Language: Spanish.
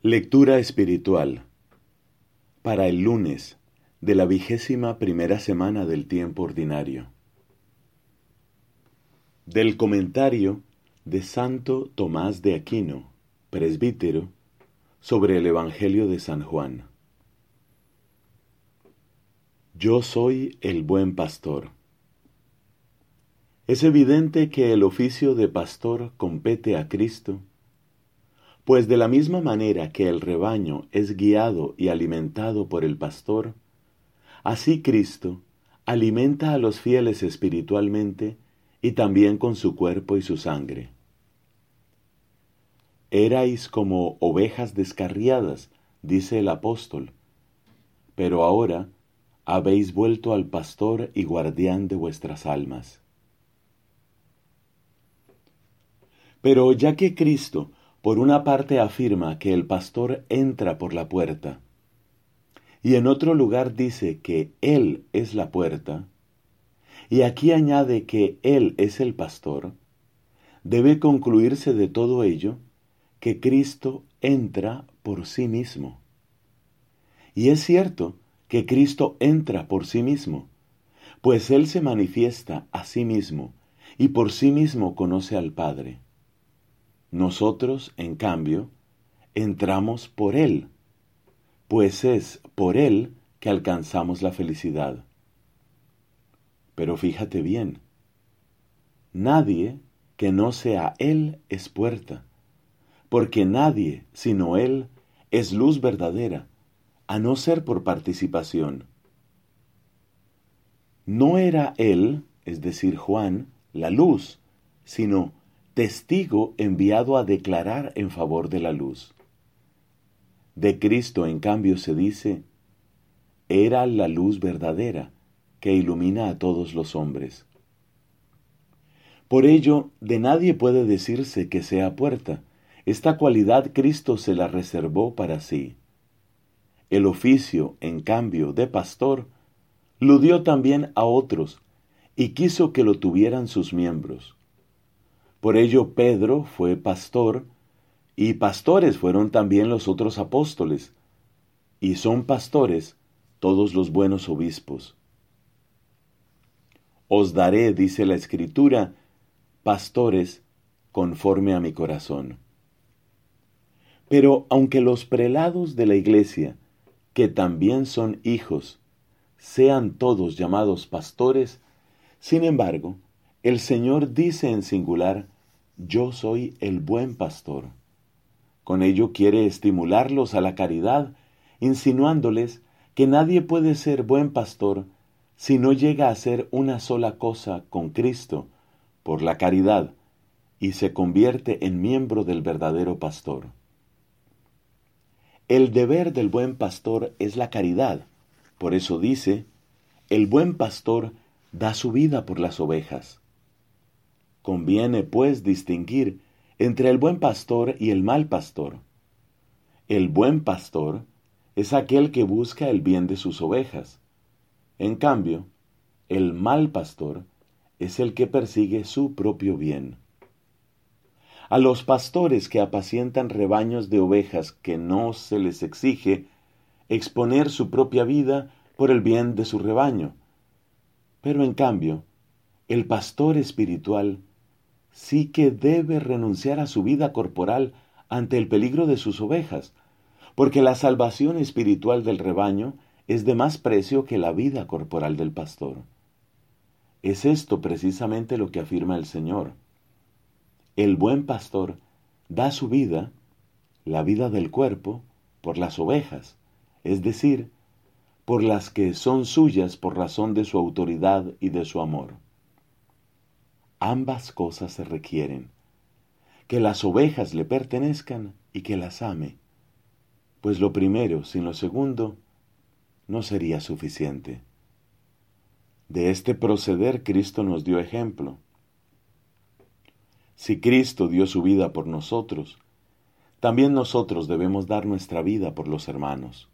Lectura espiritual para el lunes de la 21ª semana del tiempo ordinario. Del comentario de Santo Tomás de Aquino, presbítero, sobre el Evangelio de San Juan. Yo soy el buen pastor. Es evidente que el oficio de pastor compete a Cristo, pues de la misma manera que el rebaño es guiado y alimentado por el pastor, así Cristo alimenta a los fieles espiritualmente y también con su cuerpo y su sangre. Erais como ovejas descarriadas, dice el apóstol, pero ahora habéis vuelto al pastor y guardián de vuestras almas. Pero ya que Cristo por una parte afirma que el pastor entra por la puerta, y en otro lugar dice que Él es la puerta, y aquí añade que Él es el pastor, debe concluirse de todo ello que Cristo entra por sí mismo. Y es cierto que Cristo entra por sí mismo, pues Él se manifiesta a sí mismo y por sí mismo conoce al Padre. Nosotros, en cambio, entramos por Él, pues es por Él que alcanzamos la felicidad. Pero fíjate bien, nadie que no sea Él es puerta, porque nadie sino Él es luz verdadera, a no ser por participación. No era Él, es decir, Juan, la luz, sino testigo enviado a declarar en favor de la luz. De Cristo, en cambio, se dice, era la luz verdadera que ilumina a todos los hombres. Por ello, de nadie puede decirse que sea puerta. Esta cualidad Cristo se la reservó para sí. El oficio, en cambio, de pastor, lo dio también a otros y quiso que lo tuvieran sus miembros. Por ello Pedro fue pastor, y pastores fueron también los otros apóstoles, y son pastores todos los buenos obispos. Os daré, dice la Escritura, pastores conforme a mi corazón. Pero aunque los prelados de la Iglesia, que también son hijos, sean todos llamados pastores, sin embargo, el Señor dice en singular, yo soy el buen pastor. Con ello quiere estimularlos a la caridad, insinuándoles que nadie puede ser buen pastor si no llega a hacer una sola cosa con Cristo por la caridad y se convierte en miembro del verdadero pastor. El deber del buen pastor es la caridad. Por eso dice, el buen pastor da su vida por las ovejas. Conviene, pues, distinguir entre el buen pastor y el mal pastor. El buen pastor es aquel que busca el bien de sus ovejas. En cambio, el mal pastor es el que persigue su propio bien. A los pastores que apacientan rebaños de ovejas que no se les exige exponer su propia vida por el bien de su rebaño. Pero en cambio, el pastor espiritual sí que debe renunciar a su vida corporal ante el peligro de sus ovejas, porque la salvación espiritual del rebaño es de más precio que la vida corporal del pastor. Es esto precisamente lo que afirma el Señor. El buen pastor da su vida, la vida del cuerpo, por las ovejas, es decir, por las que son suyas por razón de su autoridad y de su amor. Ambas cosas se requieren, que las ovejas le pertenezcan y que las ame, pues lo primero sin lo segundo no sería suficiente. De este proceder Cristo nos dio ejemplo. Si Cristo dio su vida por nosotros, también nosotros debemos dar nuestra vida por los hermanos.